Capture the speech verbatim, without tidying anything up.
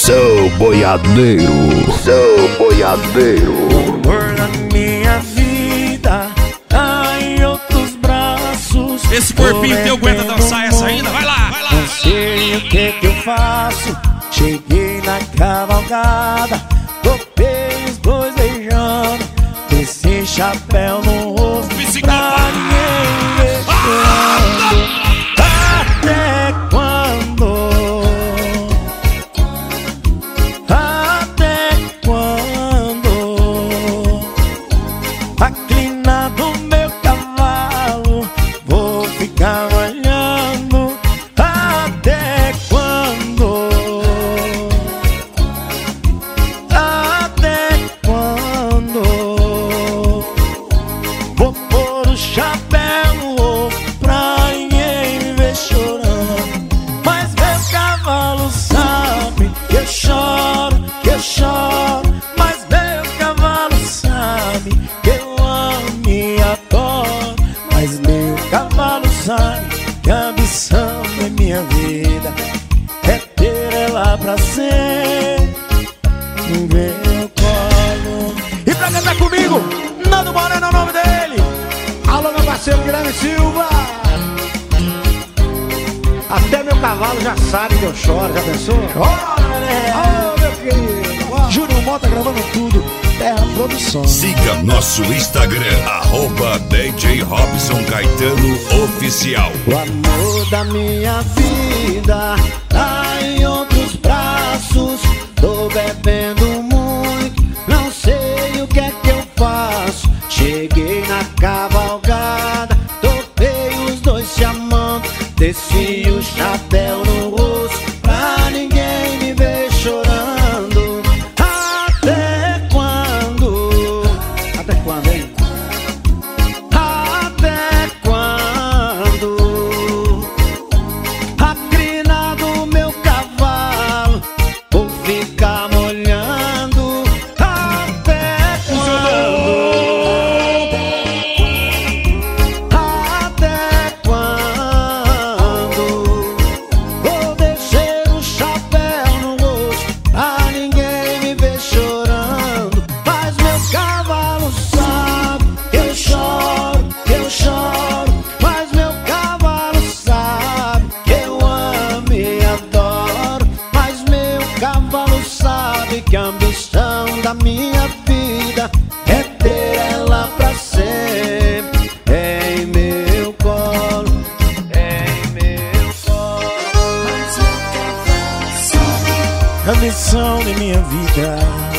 Sou boiadeiro, sou boiadeiro. O amor da minha vida tá em outros braços. Esse corpinho teu aguenta dançar essa ainda? Vai lá, vai lá. Não sei o que que eu faço. Cheguei na cavalgada, topei os dois beijando, desci chapéu no rosto pra ninguém ver chorando. Até quando? Até quando? A crina do meu cavalo vou ficar olhando. Até quando? Até quando? Vou pôr o chapéu no rosto pra ninguém me ver chorando. Mas meu cavalo sabe que eu choro, que eu choro. Mas meu cavalo sabe que eu amo e adoro. Mas meu cavalo sabe que a ambição é minha vida, é ter ela pra sempre no meu colo. E pra cantar comigo, Nando Moreno é o nome dele. Alô, meu parceiro Guilherme Silva. Até meu cavalo já sabe que eu choro, já pensou? Ora, né? Ô, meu querido, Júnior Mota gravando tudo, Terra Produção. Siga nosso Instagram, arroba D J Robson Caetano Oficial. O amor da minha vida tá em outros braços. Tô bebendo muito, não sei o que é que eu faço. Cheguei na cavalgada, topei os dois se amando, desci o chapéu no rosto pra ninguém me ver chorando. Até quando? Até quando, hein? Até quando? A crina do meu cavalo vou ficar molhando. Até quando? Até quando? Vou descer o chapéu no rosto pra ninguém me ver chorando. Mas meu cavalo sabe que eu choro, que eu choro. Mas meu cavalo sabe que eu amo e adoro. Mas meu cavalo sabe que a ambição da minha vida é ter ela pra sempre em meu colo, em meu colo. Mas meu cavalo sabe a ambição da minha vida